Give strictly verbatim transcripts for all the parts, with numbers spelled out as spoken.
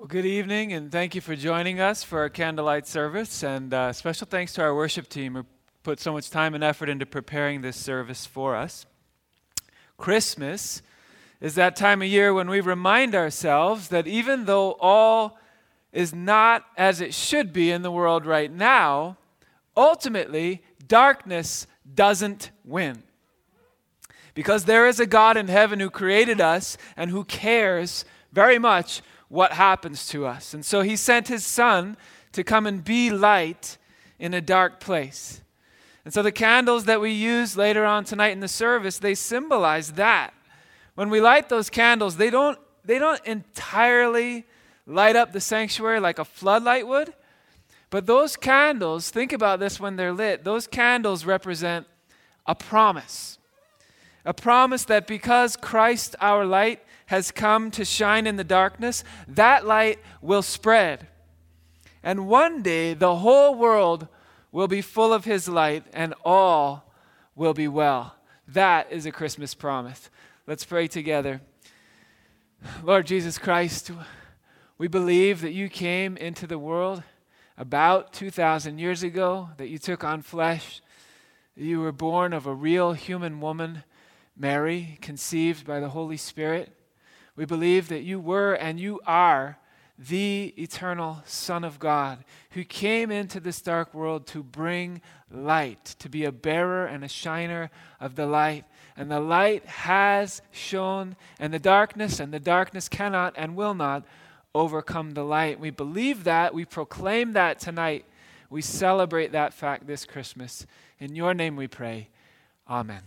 Good evening, and thank you for joining us for our candlelight service. And uh, special thanks to our worship team who put so much time and effort into preparing this service for us. Christmas is that time of year when we remind ourselves that even though all is not as it should be in the world right now, ultimately, darkness doesn't win. Because there is a God in heaven who created us and who cares very much what happens to us. And so he sent his son to come and be light in a dark place. And so the candles that we use later on tonight in the service, they symbolize that. When we light those candles, they don't, they don't entirely light up the sanctuary like a floodlight would. But those candles, think about this when they're lit, those candles represent a promise. A promise that because Christ, our light, has come to shine in the darkness, that light will spread. And one day, the whole world will be full of his light, and all will be well. That is a Christmas promise. Let's pray together. Lord Jesus Christ, we believe that you came into the world about two thousand years ago, that you took on flesh, that you were born of a real human woman, Mary, conceived by the Holy Spirit. We believe that you were and you are the eternal Son of God who came into this dark world to bring light, to be a bearer and a shiner of the light. And the light has shone in the darkness, and the darkness cannot and will not overcome the light. We believe that. We proclaim that tonight. We celebrate that fact this Christmas. In your name we pray. Amen.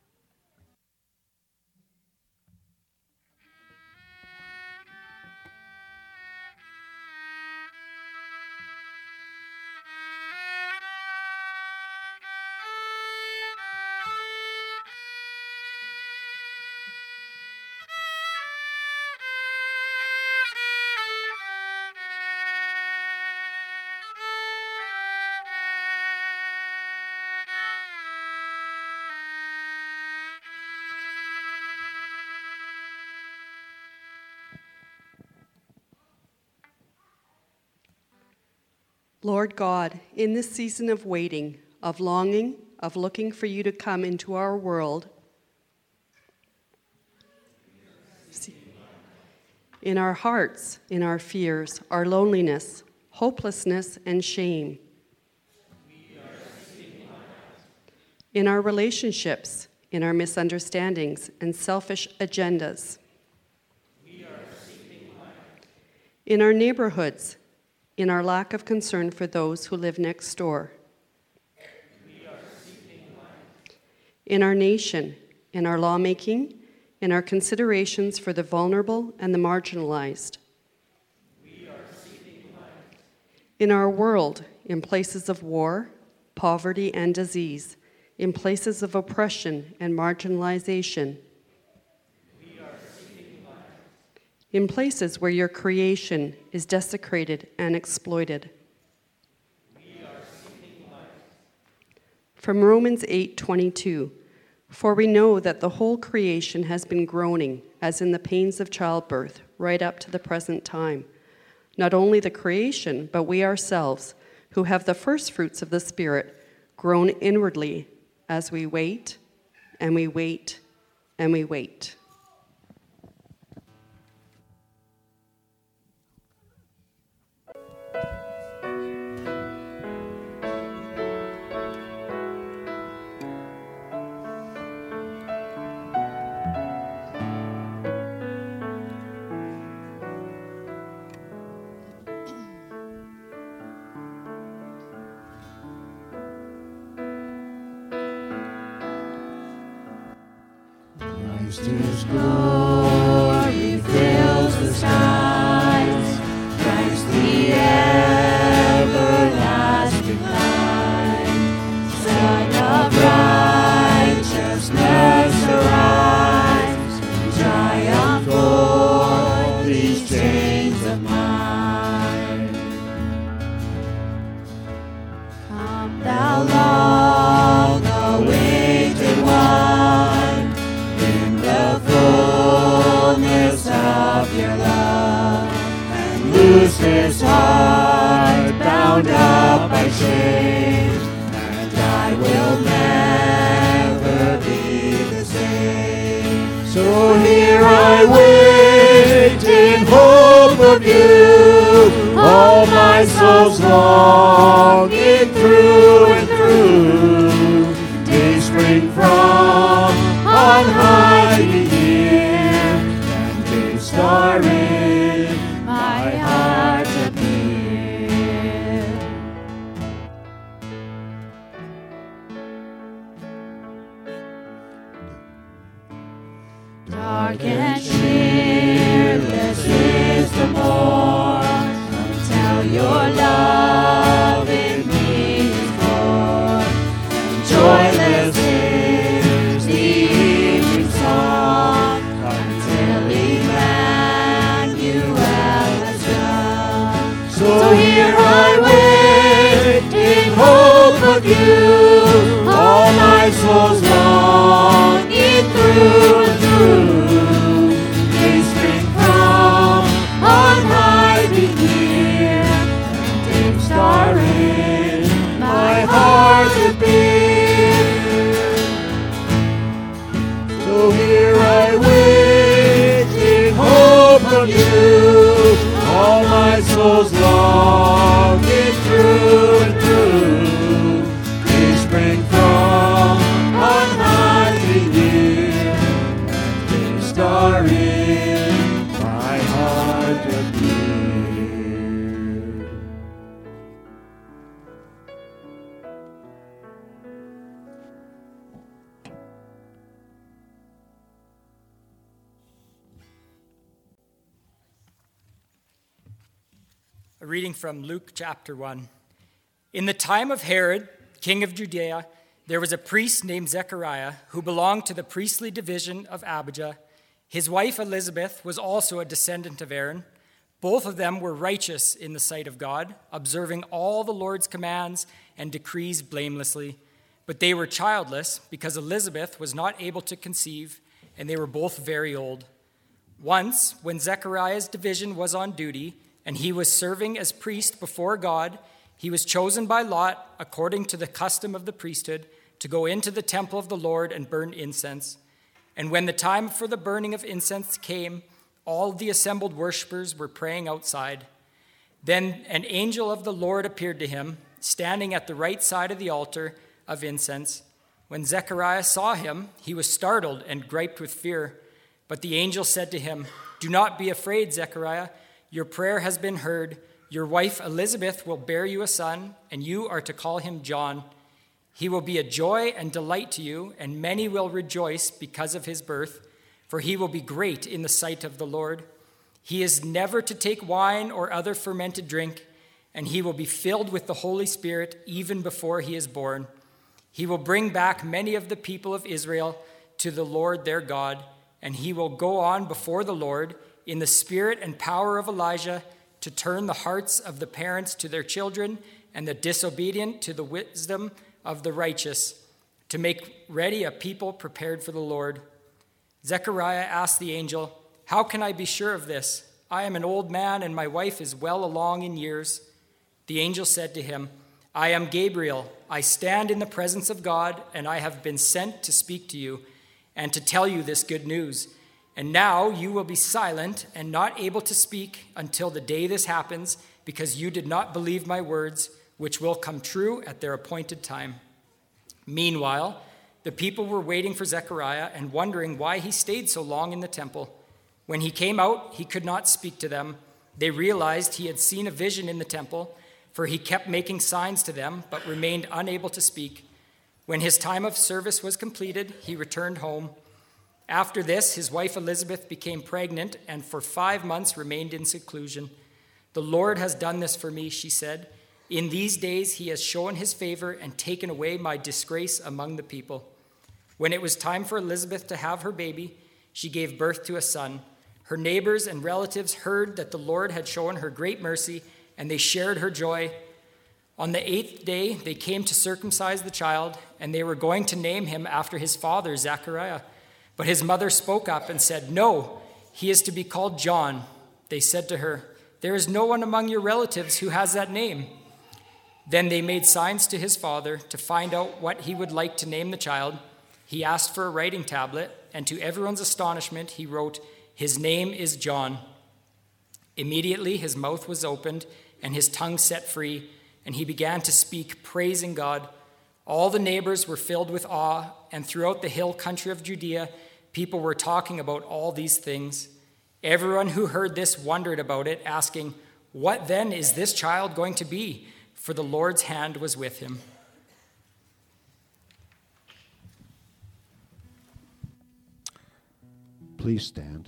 Lord God, in this season of waiting, of longing, of looking for you to come into our world, in our hearts, in our fears, our loneliness, hopelessness, and shame, in our relationships, in our misunderstandings and selfish agendas, in our neighborhoods, in our lack of concern for those who live next door, We are seeking light. in our nation, in our lawmaking, in our considerations for the vulnerable and the marginalized, We are seeking light. in our world, in places of war, poverty, and disease, in places of oppression and marginalization, We are seeking light. in places where your creation is desecrated and exploited. We are seeking light. From Romans eight twenty-two, for we know that the whole creation has been groaning as in the pains of childbirth right up to the present time. Not only the creation, but we ourselves, who have the first fruits of the Spirit, groan inwardly as we wait, and we wait, and we wait. His glory fills the skies, Christ the everlasting light, Son of righteousness arise, triumph o'er these chains of mine. Come thou long awaited one, fullness of your love. So here I wait in hope of you, all my soul's longing through and through. Day spring from on high be here, and day star in my heart appear. Dark and cheerless is the morn, until your love in me is born. Joyless is the evening song, until Emmanuel has come. So here I wait in hope of you, all my soul's longing through and through. Day spring from on high be here, and day star in my heart appear. So here I wait in hope of you, all my soul's longing through and through. Day spring from on high be here, and day star in my heart appear. A reading from Luke chapter one. In the time of Herod, king of Judea, there was a priest named Zechariah who belonged to the priestly division of Abijah. His wife Elizabeth was also a descendant of Aaron. Both of them were righteous in the sight of God, observing all the Lord's commands and decrees blamelessly. But they were childless because Elizabeth was not able to conceive, and they were both very old. Once, when Zechariah's division was on duty, and he was serving as priest before God, he was chosen by Lot, according to the custom of the priesthood, to go into the temple of the Lord and burn incense. And when the time for the burning of incense came, all the assembled worshippers were praying outside. Then an angel of the Lord appeared to him, standing at the right side of the altar of incense. When Zechariah saw him, he was startled and griped with fear. But the angel said to him, "Do not be afraid, Zechariah. Your prayer has been heard. Your wife Elizabeth will bear you a son, and you are to call him John. He will be a joy and delight to you, and many will rejoice because of his birth, for he will be great in the sight of the Lord. He is never to take wine or other fermented drink, and he will be filled with the Holy Spirit even before he is born. He will bring back many of the people of Israel to the Lord their God, and he will go on before the Lord in the spirit and power of Elijah, to turn the hearts of the parents to their children and the disobedient to the wisdom of the righteous, to make ready a people prepared for the Lord." Zechariah asked the angel, "How can I be sure of this? I am an old man and my wife is well along in years." The angel said to him, "I am Gabriel. I stand in the presence of God, and I have been sent to speak to you and to tell you this good news. And now you will be silent and not able to speak until the day this happens, because you did not believe my words, which will come true at their appointed time." Meanwhile, the people were waiting for Zechariah and wondering why he stayed so long in the temple. When he came out, he could not speak to them. They realized he had seen a vision in the temple, for he kept making signs to them, but remained unable to speak. When his time of service was completed, he returned home. After this, his wife Elizabeth became pregnant and for five months remained in seclusion. "The Lord has done this for me," she said. "In these days he has shown his favor and taken away my disgrace among the people." When it was time for Elizabeth to have her baby, she gave birth to a son. Her neighbors and relatives heard that the Lord had shown her great mercy, and they shared her joy. On the eighth day, they came to circumcise the child, and they were going to name him after his father, Zechariah. But his mother spoke up and said, "No, he is to be called John." They said to her, "There is no one among your relatives who has that name." Then they made signs to his father to find out what he would like to name the child. He asked for a writing tablet, and to everyone's astonishment, he wrote, "His name is John." Immediately his mouth was opened, and his tongue set free, and he began to speak, praising God. All the neighbors were filled with awe, and throughout the hill country of Judea, people were talking about all these things. Everyone who heard this wondered about it, asking, "What then is this child going to be?" For the Lord's hand was with him. Please stand.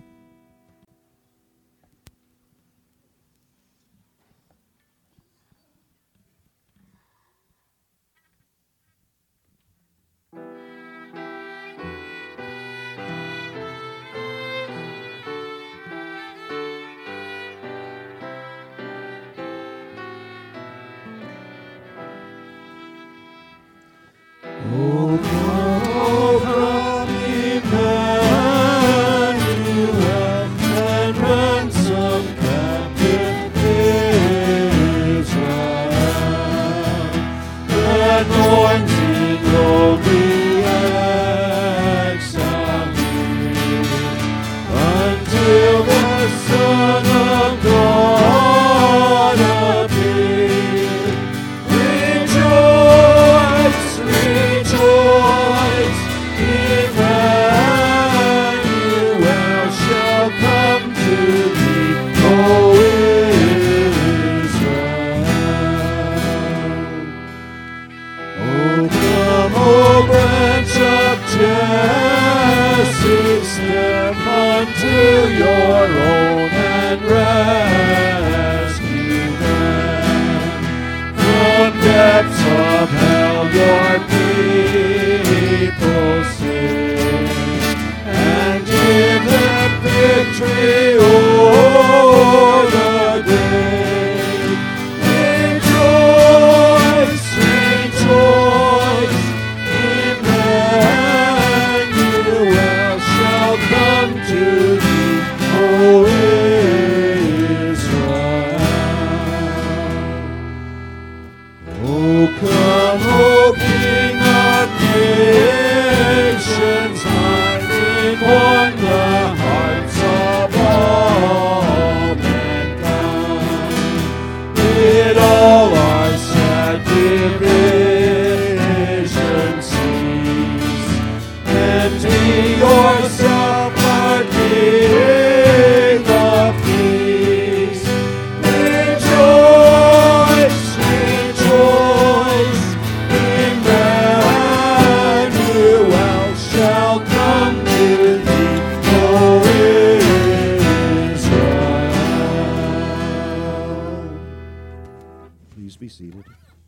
Oh, come, oh, come, Emmanuel, and ransom captive Israel. Anointing lowly exile here, until the Son of God appear. Rejoice, rejoice, Emmanuel shall come to thee, O Israel. Oh, come, O branch of Jesse, step unto your own and rescue them. From depths of hell your people sing, and give them victory o'er the grave. Rejoice, rejoice, Emmanuel shall come to thee, O Israel. Oh, come, O King of nations, hiding one the hearts of all mankind. Bid all our sad division cease, and be yourself our King of peace. Rejoice, rejoice, Emmanuel shall come to thee, O Israel. Please be seated.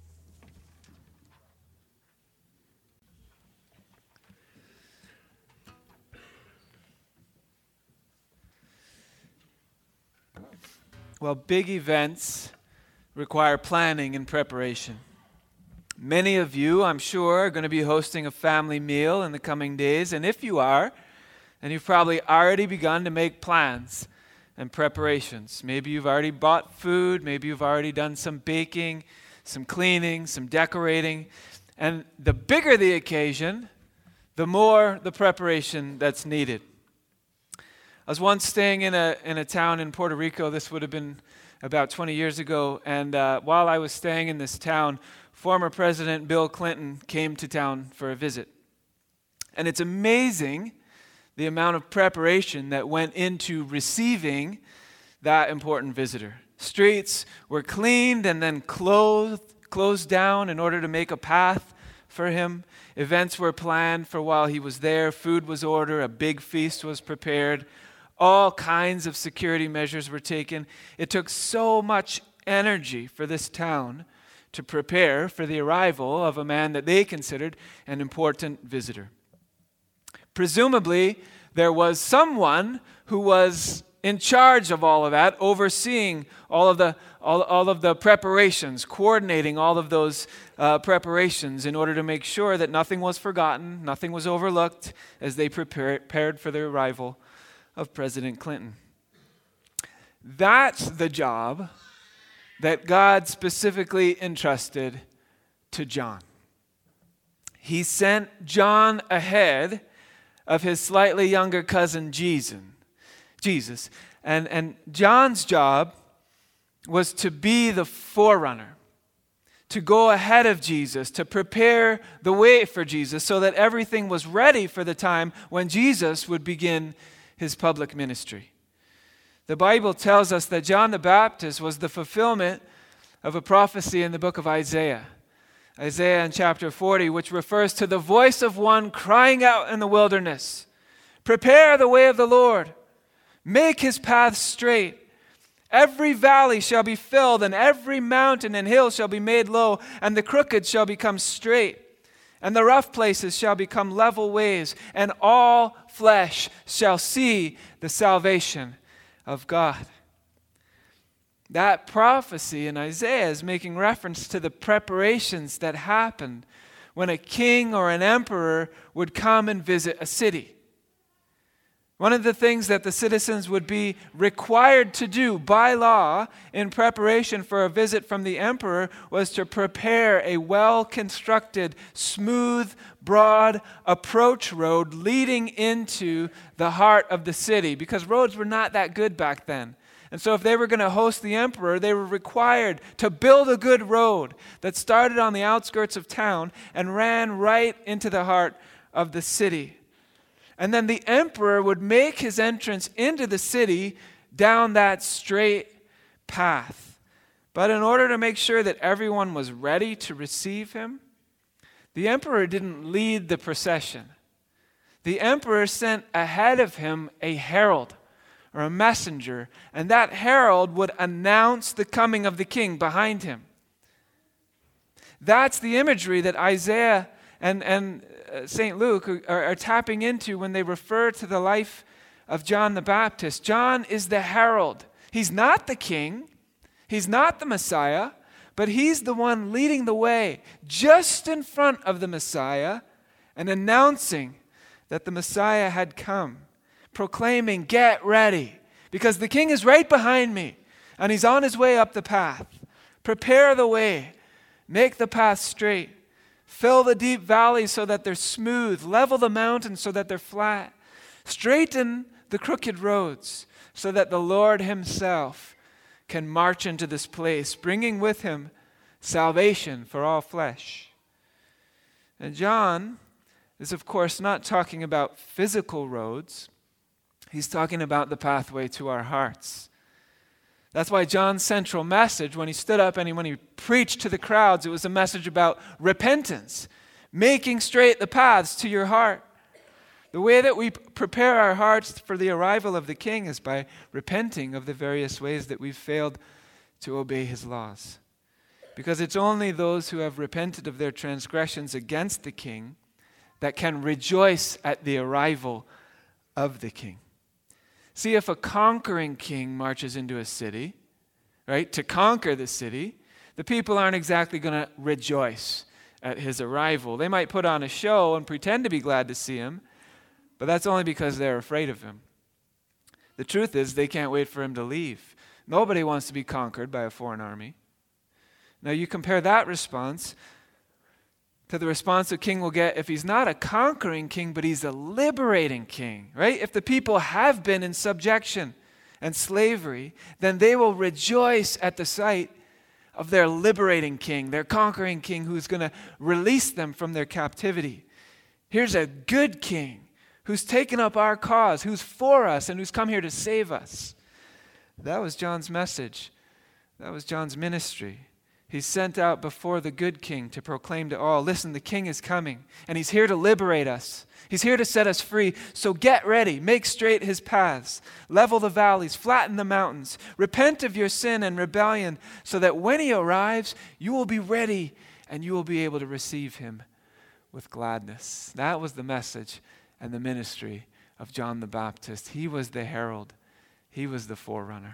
Well, big events require planning and preparation. Many of you, I'm sure, are going to be hosting a family meal in the coming days, and if you are, then you've probably already begun to make plans and preparations. Maybe you've already bought food, maybe you've already done some baking, some cleaning, some decorating, and the bigger the occasion, the more the preparation that's needed. I was once staying in a in a town in Puerto Rico. This would have been about twenty years ago. And uh, while I was staying in this town, former President Bill Clinton came to town for a visit. And it's amazing the amount of preparation that went into receiving that important visitor. Streets were cleaned and then closed, closed down in order to make a path for him. Events were planned for while he was there. Food was ordered. A big feast was prepared. All kinds of security measures were taken. It took so much energy for this town to prepare for the arrival of a man that they considered an important visitor. Presumably, there was someone who was in charge of all of that, overseeing all of the all, all of the preparations, coordinating all of those uh, preparations in order to make sure that nothing was forgotten, nothing was overlooked as they prepared, prepared for the arrival of President Clinton. That's the job that God specifically entrusted to John. He sent John ahead of his slightly younger cousin Jesus. Jesus. And, and John's job was to be the forerunner, to go ahead of Jesus, to prepare the way for Jesus so that everything was ready for the time when Jesus would begin his public ministry. The Bible tells us that John the Baptist was the fulfillment of a prophecy in the book of Isaiah. Isaiah in chapter forty, which refers to the voice of one crying out in the wilderness, "Prepare the way of the Lord, make his paths straight. Every valley shall be filled, and every mountain and hill shall be made low, and the crooked shall become straight, and the rough places shall become level ways, and all flesh shall see the salvation of God." That prophecy in Isaiah is making reference to the preparations that happened when a king or an emperor would come and visit a city. One of the things that the citizens would be required to do by law in preparation for a visit from the emperor was to prepare a well-constructed, smooth, broad approach road leading into the heart of the city, because roads were not that good back then. And so if they were going to host the emperor, they were required to build a good road that started on the outskirts of town and ran right into the heart of the city. And then the emperor would make his entrance into the city down that straight path. But in order to make sure that everyone was ready to receive him, the emperor didn't lead the procession. The emperor sent ahead of him a herald or a messenger, and that herald would announce the coming of the king behind him. That's the imagery that Isaiah and, and uh, Saint Luke are, are tapping into when they refer to the life of John the Baptist. John is the herald. He's not the king. He's not the Messiah, but he's the one leading the way just in front of the Messiah and announcing that the Messiah had come, proclaiming, "Get ready, because the king is right behind me, and he's on his way up the path. Prepare the way, make the path straight, fill the deep valleys so that they're smooth, level the mountains so that they're flat, straighten the crooked roads so that the Lord himself can march into this place, bringing with him salvation for all flesh." And John is, of course, not talking about physical roads. He's talking about the pathway to our hearts. That's why John's central message, when he stood up and when he preached to the crowds, it was a message about repentance, making straight the paths to your heart. The way that we prepare our hearts for the arrival of the King is by repenting of the various ways that we've failed to obey his laws. Because it's only those who have repented of their transgressions against the King that can rejoice at the arrival of the King. See, if a conquering king marches into a city, right, to conquer the city, the people aren't exactly going to rejoice at his arrival. They might put on a show and pretend to be glad to see him, but that's only because they're afraid of him. The truth is, they can't wait for him to leave. Nobody wants to be conquered by a foreign army. Now, you compare that response to the response a king will get if he's not a conquering king, but he's a liberating king, right? If the people have been in subjection and slavery, then they will rejoice at the sight of their liberating king, their conquering king who's going to release them from their captivity. Here's a good king who's taken up our cause, who's for us, and who's come here to save us. That was John's message. That was John's ministry. He's sent out before the good king to proclaim to all, listen, the king is coming, and he's here to liberate us. He's here to set us free. So get ready, make straight his paths, level the valleys, flatten the mountains, repent of your sin and rebellion, so that when he arrives, you will be ready and you will be able to receive him with gladness. That was the message and the ministry of John the Baptist. He was the herald. He was the forerunner.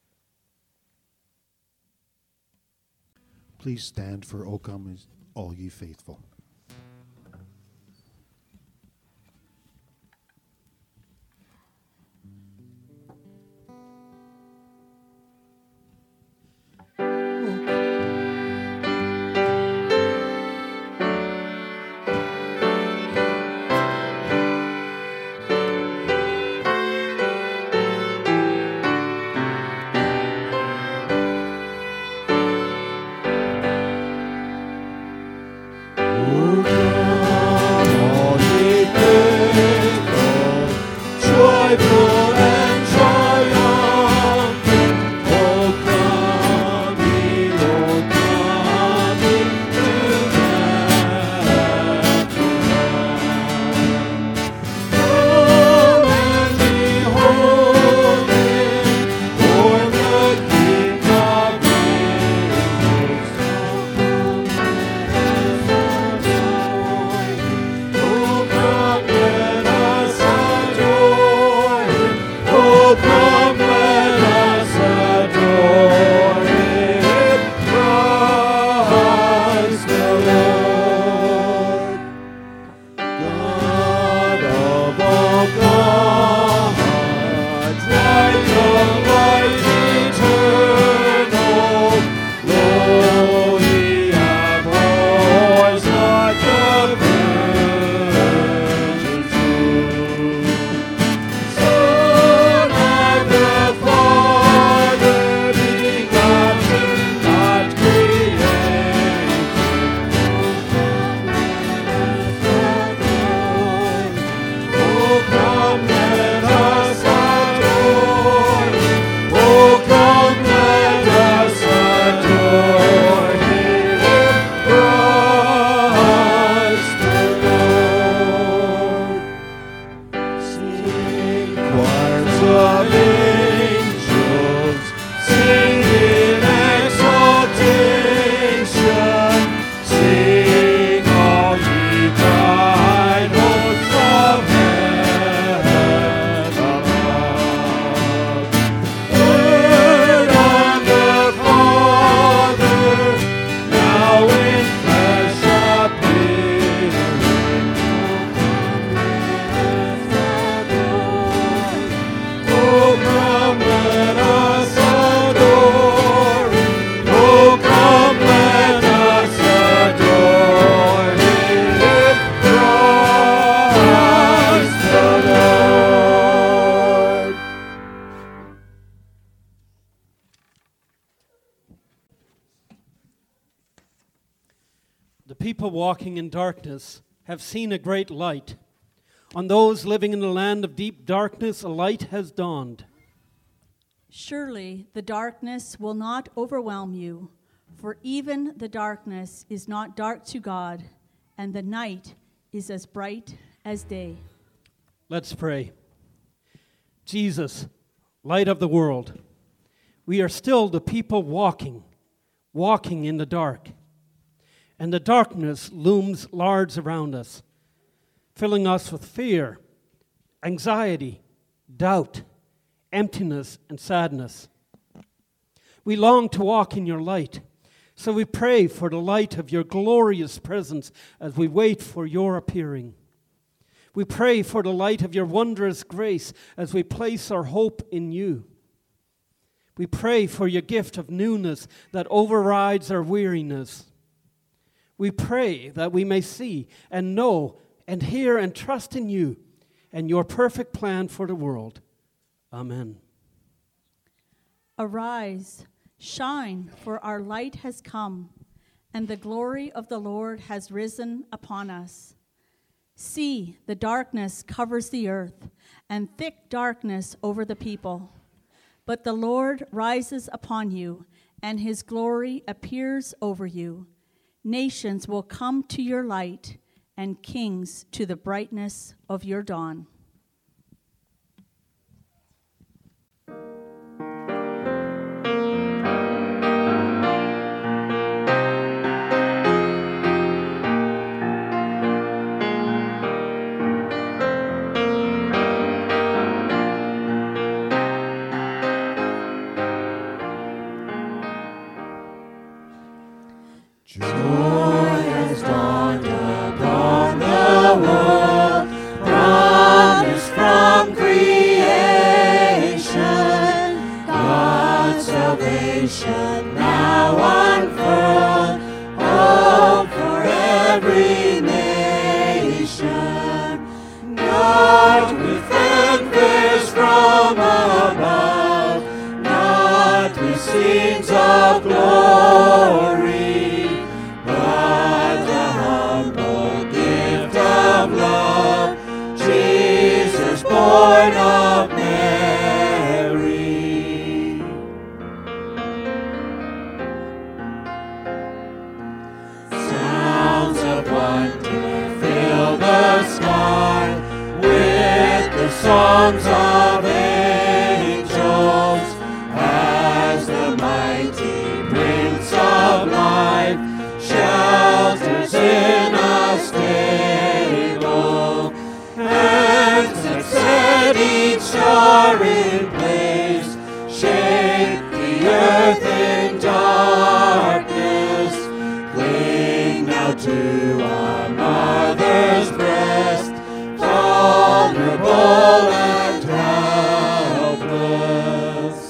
Please stand for O Come All Ye Faithful. The people walking in darkness have seen a great light. On those living in the land of deep darkness, a light has dawned. Surely the darkness will not overwhelm you, for even the darkness is not dark to God, and the night is as bright as day. Let's pray. Jesus, light of the world, we are still the people walking, walking in the dark. And the darkness looms large around us, filling us with fear, anxiety, doubt, emptiness, and sadness. We long to walk in your light, so we pray for the light of your glorious presence as we wait for your appearing. We pray for the light of your wondrous grace as we place our hope in you. We pray for your gift of newness that overrides our weariness. We pray that we may see and know and hear and trust in you and your perfect plan for the world. Amen. Arise, shine, for our light has come, and the glory of the Lord has risen upon us. See, the darkness covers the earth, and thick darkness over the people. But the Lord rises upon you, and his glory appears over you. Nations will come to your light, and kings to the brightness of your dawn. Born of barren place, shake the earth in darkness. Cling now to our mother's breast, vulnerable and helpless.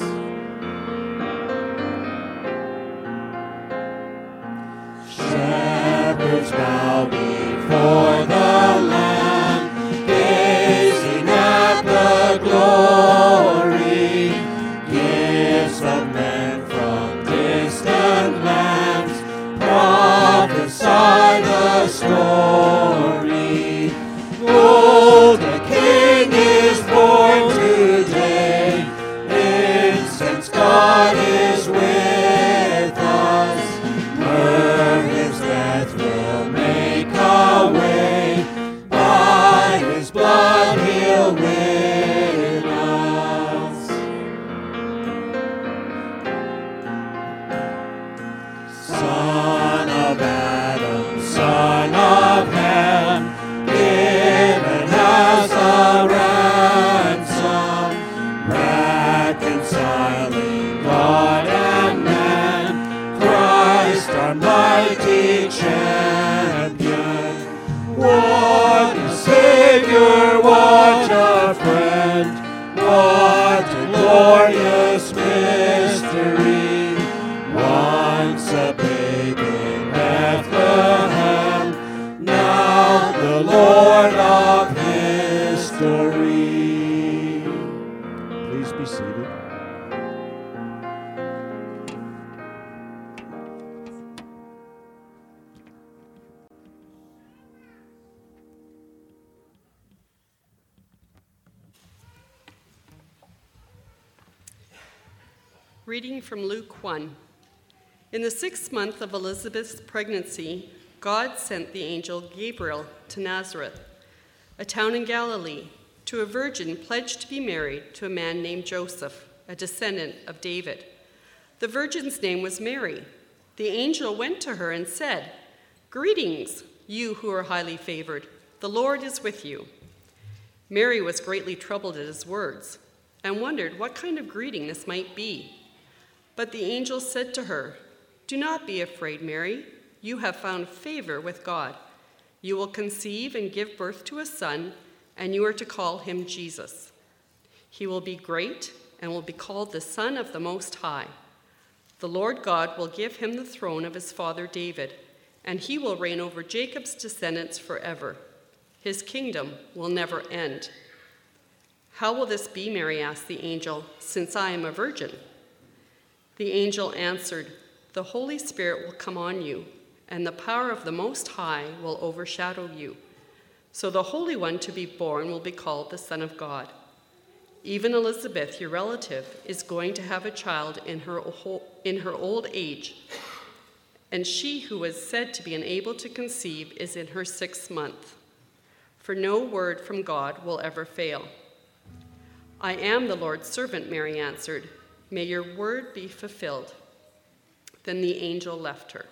Shepherds bow before the Lamb, gazing at the glory. Gifts of men from distant lands prophesy the story. Oh, the King is born today. Incense, God is with us. Myrrh, his death will make a way. By his blood he'll win us. Son of Adam, Son of Ham, given as a ransom, reconciling God and man, Christ our mighty champion. What a Savior, what a friend, what a glorious mystery. Once a babe in Bethlehem, now the Lord of history. Please be seated. Reading from Luke one. In the sixth month of Elizabeth's pregnancy, God sent the angel Gabriel to Nazareth, a town in Galilee, to a virgin pledged to be married to a man named Joseph, a descendant of David. The virgin's name was Mary. The angel went to her and said, "Greetings, you who are highly favored. The Lord is with you." Mary was greatly troubled at his words and wondered what kind of greeting this might be. But the angel said to her, "Do not be afraid, Mary. You have found favor with God. You will conceive and give birth to a son, and you are to call him Jesus. He will be great and will be called the Son of the Most High. The Lord God will give him the throne of his father David, and he will reign over Jacob's descendants forever. His kingdom will never end." "How will this be," Mary asked the angel, "since I am a virgin?" The angel answered, "The Holy Spirit will come on you, and the power of the Most High will overshadow you. So the Holy One to be born will be called the Son of God. Even Elizabeth, your relative, is going to have a child in her, in her old age, and she who was said to be unable to conceive is in her sixth month. For no word from God will ever fail." "I am the Lord's servant," Mary answered. "May your word be fulfilled." Then the angel left her.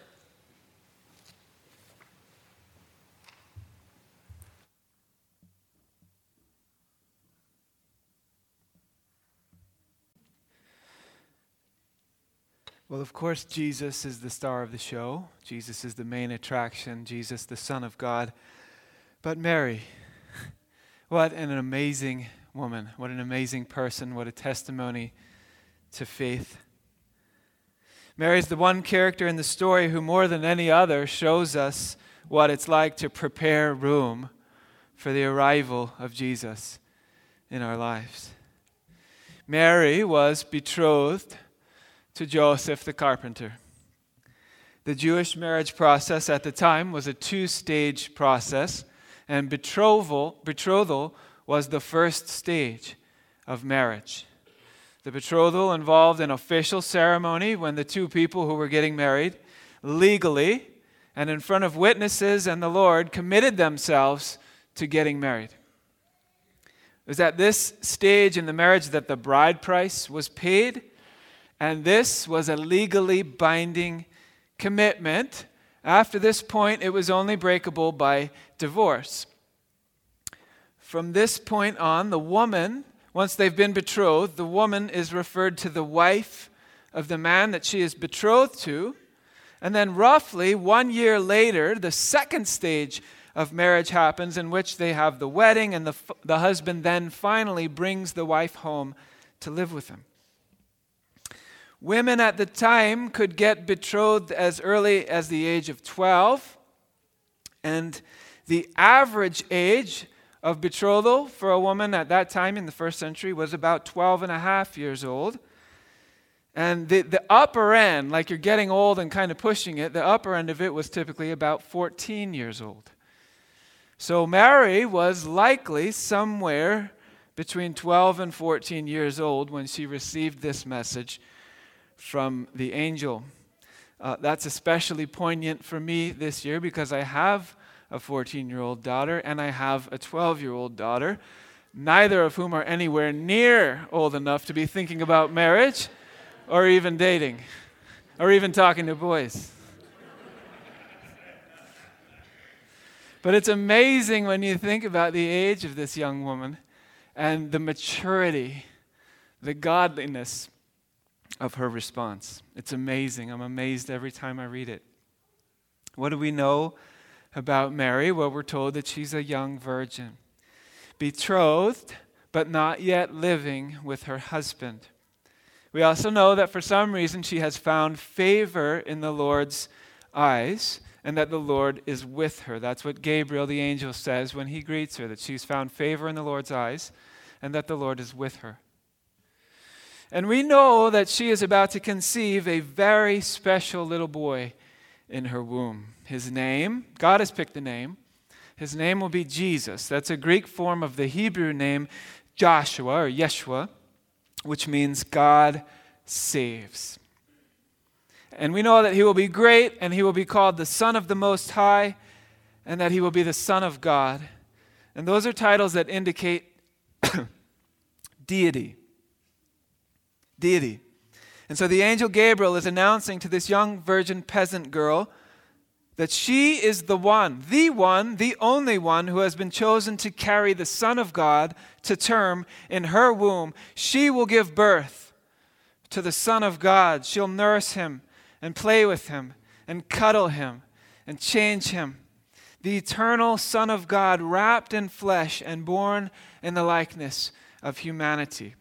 Well, of course, Jesus is the star of the show. Jesus is the main attraction. Jesus, the Son of God. But Mary, what an amazing woman. What an amazing person. What a testimony to faith. Mary is the one character in the story who more than any other shows us what it's like to prepare room for the arrival of Jesus in our lives. Mary was betrothed to Joseph the carpenter. The Jewish marriage process at the time was a two-stage process, and betrothal, betrothal was the first stage of marriage. The betrothal involved an official ceremony when the two people who were getting married legally and in front of witnesses and the Lord committed themselves to getting married. It was at this stage in the marriage that the bride price was paid, and this was a legally binding commitment. After this point, it was only breakable by divorce. From this point on, the woman once they've been betrothed, the woman is referred to the wife of the man that she is betrothed to. And then roughly one year later, the second stage of marriage happens, in which they have the wedding, and the, the husband then finally brings the wife home to live with him. Women at the time could get betrothed as early as the age of twelve, and the average age of betrothal for a woman at that time in the first century was about twelve and a half years old. And the, the upper end, like you're getting old and kind of pushing it, the upper end of it was typically about fourteen years old. So Mary was likely somewhere between twelve and fourteen years old when she received this message from the angel. Uh, that's especially poignant for me this year because I have a fourteen-year-old daughter and I have a twelve-year-old daughter, neither of whom are anywhere near old enough to be thinking about marriage or even dating or even talking to boys. But it's amazing when you think about the age of this young woman and the maturity, the godliness of her response. It's amazing. I'm amazed every time I read it. What do we know about Mary? Well, we're told that she's a young virgin, betrothed, but not yet living with her husband. We also know that for some reason she has found favor in the Lord's eyes, and that the Lord is with her. That's what Gabriel, the angel, says when he greets her, that she's found favor in the Lord's eyes, and that the Lord is with her. And we know that she is about to conceive a very special little boy in her womb. His name, God has picked the name, his name will be Jesus. That's a Greek form of the Hebrew name Joshua or Yeshua, which means God saves. And we know that he will be great, and he will be called the Son of the Most High, and that he will be the Son of God. And those are titles that indicate deity. Deity. And so the angel Gabriel is announcing to this young virgin peasant girl that she is the one, the one, the only one who has been chosen to carry the Son of God to term in her womb. She will give birth to the Son of God. She'll nurse him and play with him and cuddle him and change him. The eternal Son of God, wrapped in flesh and born in the likeness of humanity.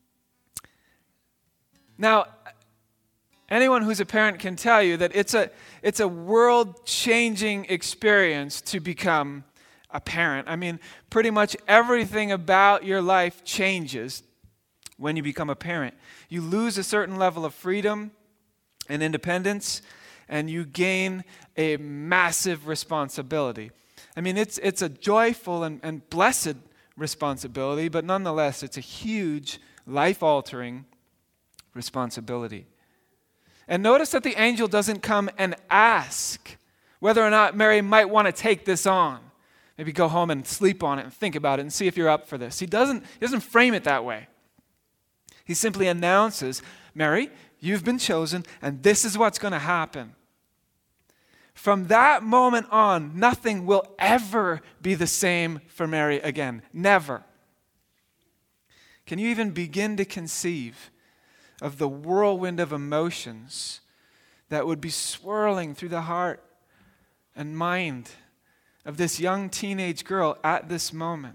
Now, anyone who's a parent can tell you that it's a it's a world-changing experience to become a parent. I mean, pretty much everything about your life changes when you become a parent. You lose a certain level of freedom and independence, and you gain a massive responsibility. I mean, it's it's a joyful and, and blessed responsibility, but nonetheless, it's a huge, life-altering responsibility. And notice that the angel doesn't come and ask whether or not Mary might want to take this on. Maybe go home and sleep on it and think about it and see if you're up for this. He doesn't, he doesn't frame it that way. He simply announces, Mary, you've been chosen, and this is what's going to happen. From that moment on, nothing will ever be the same for Mary again. Never. Can you even begin to conceive of the whirlwind of emotions that would be swirling through the heart and mind of this young teenage girl at this moment?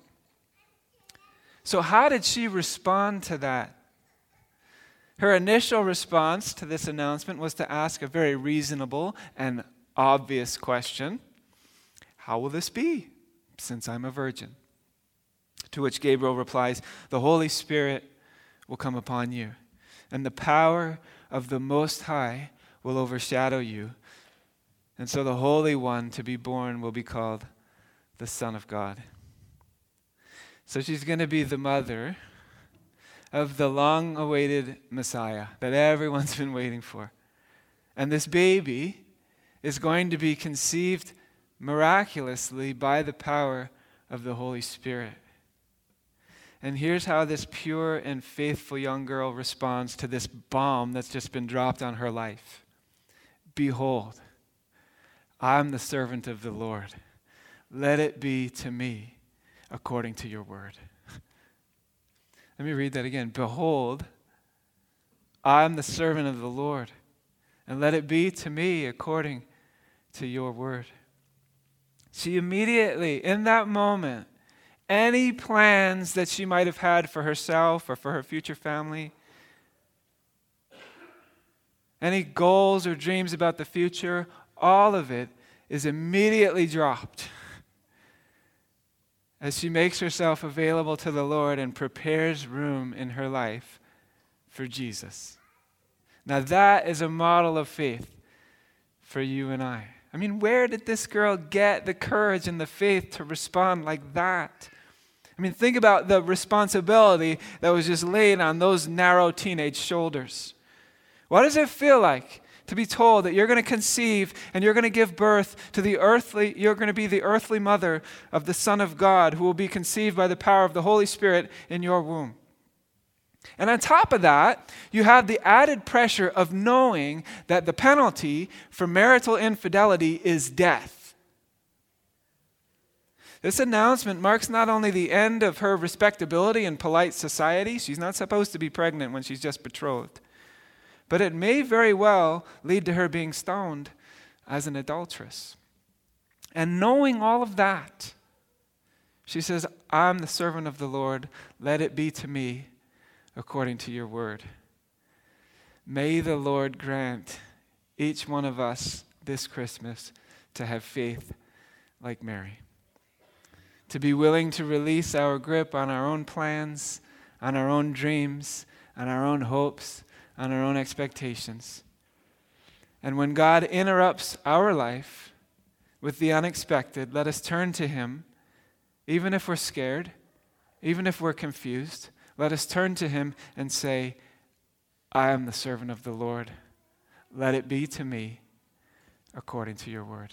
So how did she respond to that? Her initial response to this announcement was to ask a very reasonable and obvious question. How will this be, since I'm a virgin? To which Gabriel replies, the Holy Spirit will come upon you, and the power of the Most High will overshadow you. And so the Holy One to be born will be called the Son of God. So she's going to be the mother of the long-awaited Messiah that everyone's been waiting for. And this baby is going to be conceived miraculously by the power of the Holy Spirit. And here's how this pure and faithful young girl responds to this bomb that's just been dropped on her life. Behold, I'm the servant of the Lord. Let it be to me according to your word. Let me read that again. Behold, I am the servant of the Lord, and let it be to me according to your word. She immediately, in that moment, any plans that she might have had for herself or for her future family, any goals or dreams about the future, all of it is immediately dropped as she makes herself available to the Lord and prepares room in her life for Jesus. Now that is a model of faith for you and I. I mean, where did this girl get the courage and the faith to respond like that? I mean, think about the responsibility that was just laid on those narrow teenage shoulders. What does it feel like to be told that you're going to conceive and you're going to give birth to the earthly, you're going to be the earthly mother of the Son of God who will be conceived by the power of the Holy Spirit in your womb? And on top of that, you have the added pressure of knowing that the penalty for marital infidelity is death. This announcement marks not only the end of her respectability in polite society, she's not supposed to be pregnant when she's just betrothed, but it may very well lead to her being stoned as an adulteress. And knowing all of that, she says, I'm the servant of the Lord, let it be to me according to your word. May the Lord grant each one of us this Christmas to have faith like Mary, to be willing to release our grip on our own plans, on our own dreams, on our own hopes, on our own expectations. And when God interrupts our life with the unexpected, let us turn to him, even if we're scared, even if we're confused. Let us turn to him and say, I am the servant of the Lord. Let it be to me according to your word.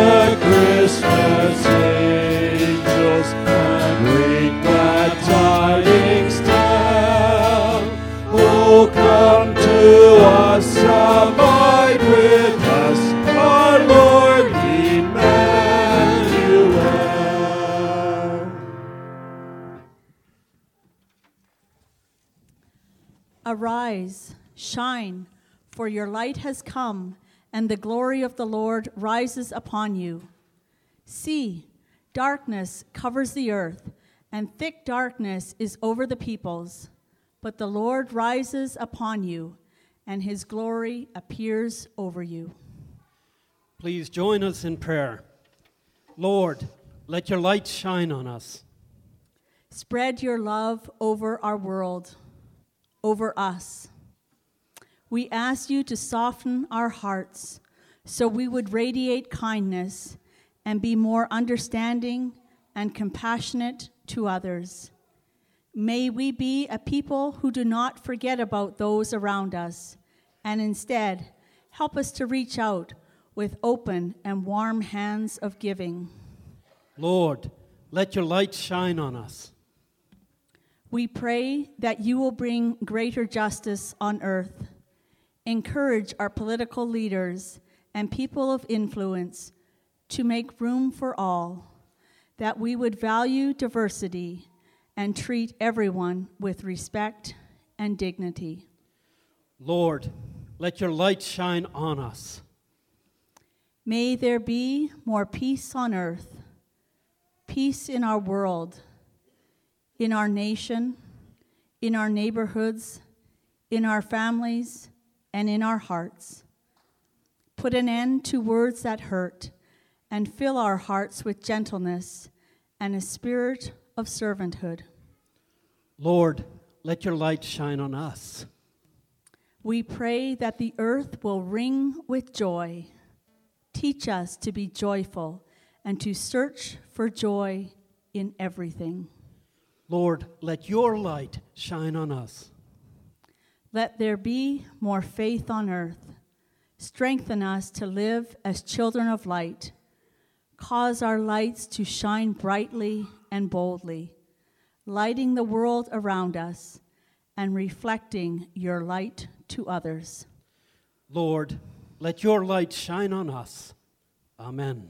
Christmas angels and ring glad tidings. Arise, shine, for your light has come, and the glory of the Lord rises upon you. See, darkness covers the earth, and thick darkness is over the peoples. But the Lord rises upon you, and his glory appears over you. Please join us in prayer. Lord, let your light shine on us. Spread your love over our world, over us. We ask you to soften our hearts so we would radiate kindness and be more understanding and compassionate to others. May we be a people who do not forget about those around us, and instead help us to reach out with open and warm hands of giving. Lord, let your light shine on us. We pray that you will bring greater justice on earth. Encourage our political leaders and people of influence to make room for all, that we would value diversity and treat everyone with respect and dignity. Lord, let your light shine on us. May there be more peace on earth, peace in our world, in our nation, in our neighborhoods, in our families, and in our hearts. Put an end to words that hurt, and fill our hearts with gentleness and a spirit of servanthood. Lord, let your light shine on us. We pray that the earth will ring with joy. Teach us to be joyful and to search for joy in everything. Lord, let your light shine on us. Let there be more faith on earth. Strengthen us to live as children of light. Cause our lights to shine brightly and boldly, lighting the world around us and reflecting your light to others. Lord, let your light shine on us. Amen.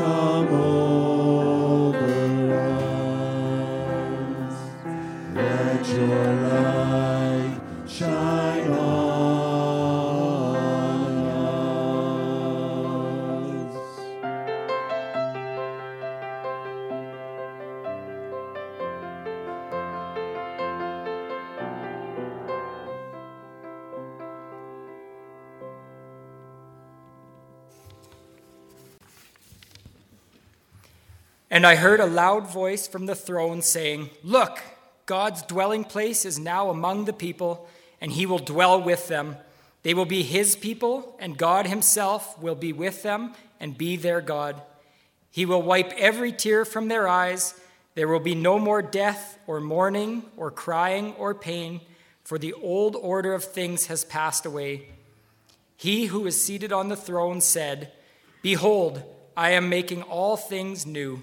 come over us. Let your light shine on us. And I heard a loud voice from the throne saying, "Look, God's dwelling place is now among the people, and he will dwell with them. They will be his people, and God himself will be with them and be their God. He will wipe every tear from their eyes. There will be no more death or mourning or crying or pain, for the old order of things has passed away." He who is seated on the throne said, "Behold, I am making all things new."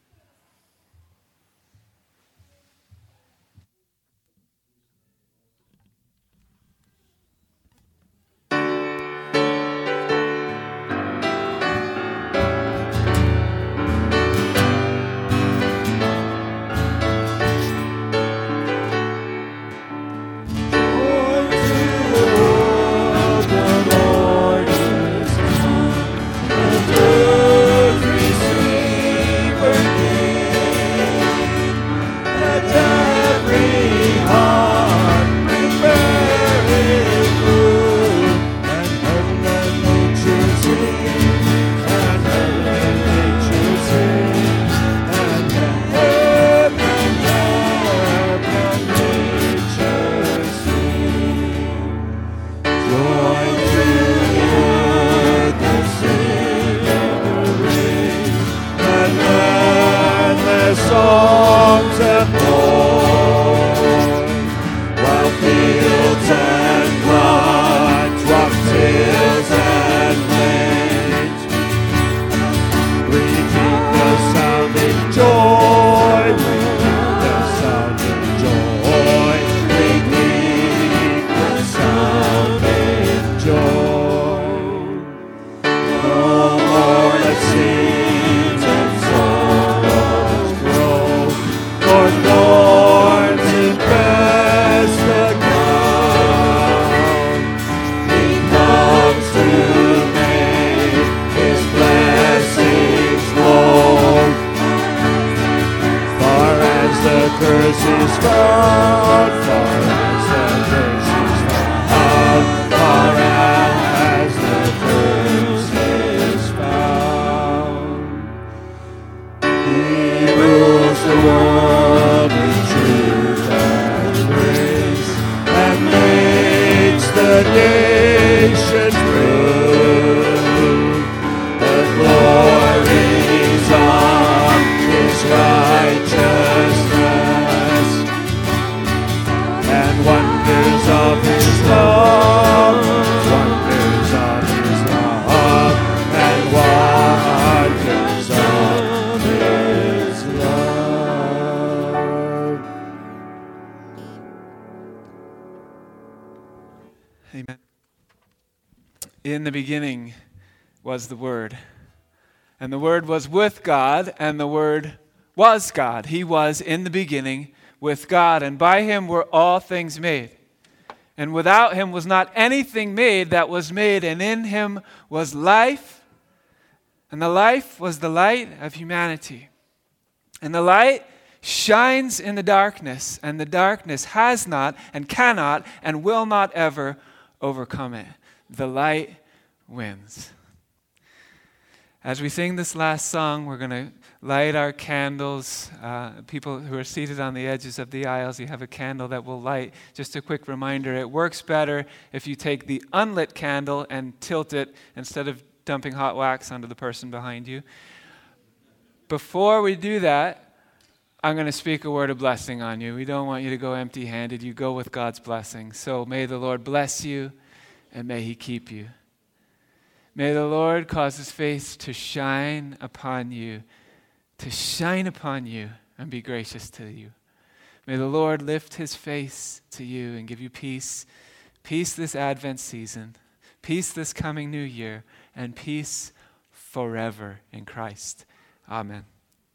Songs and more, while fields and floods, rocks, hills and plains, repeat the sounding joy, repeat the sounding joy, repeat the sounding joy. No more the seeds and sorrows grow, for thorns infest the ground. He comes to make his blessings flow. Far as the curse is found, far as the curse is found, far as the curse is found. He rules the world with truth and grace, and makes the nations rule. The glories of his righteousness, and wonders of his love, wonders of his love, and wonders of his love. Amen. In the beginning was the Word, and the Word was with God, and the Word was God. He was in the beginning with God, and by him were all things made. And without him was not anything made that was made, and in him was life, and the life was the light of humanity. And the light shines in the darkness, and the darkness has not and cannot and will not ever overcome it. The light wins. As we sing this last song, we're going to light our candles. Uh, people who are seated on the edges of the aisles, you have a candle that will light. Just a quick reminder, it works better if you take the unlit candle and tilt it instead of dumping hot wax onto the person behind you. Before we do that, I'm going to speak a word of blessing on you. We don't want you to go empty-handed. You go with God's blessing. So may the Lord bless you, and may he keep you. May the Lord cause his face to shine upon you, to shine upon you and be gracious to you. May the Lord lift his face to you and give you peace, peace this Advent season, peace this coming new year, and peace forever in Christ. Amen.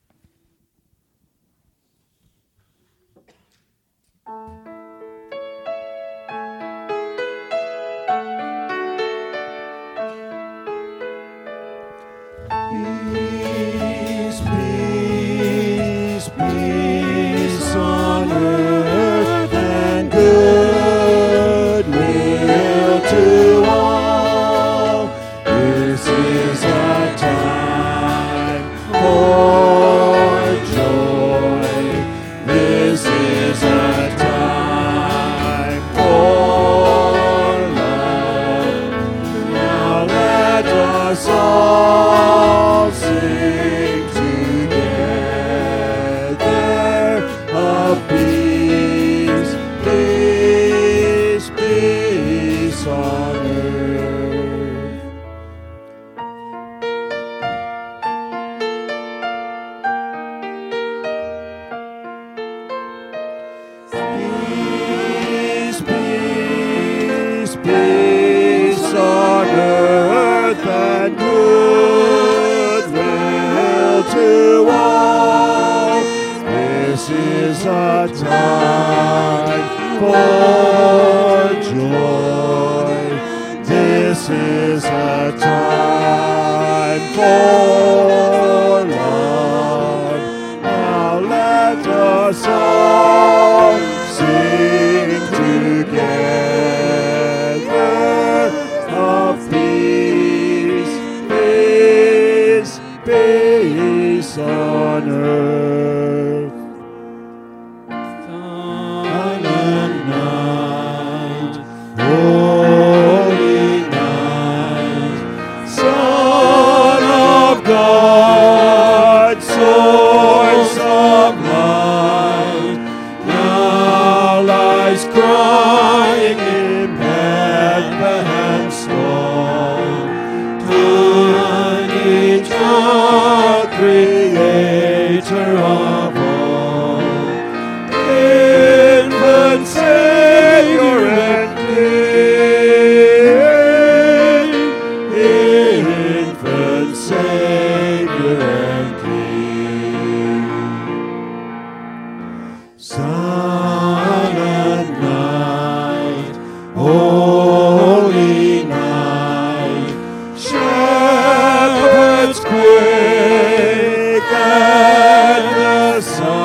Peace, peace, peace on earth and goodwill to all. This is a time for joy. This is a time for love. Now let us all sing together of peace, peace, peace on earth. Peace, peace, peace on earth and goodwill to all. This is a time for joy. This is a time for love. Now let us all sing together of peace, peace, peace on earth. Silent night, holy night, Son of God, source of light, now lies crying in Bethlehem's stall. Tiny child, creator of all, infant Savior and King, infant Savior and King. Silent night, holy night, shepherds quake at the sound.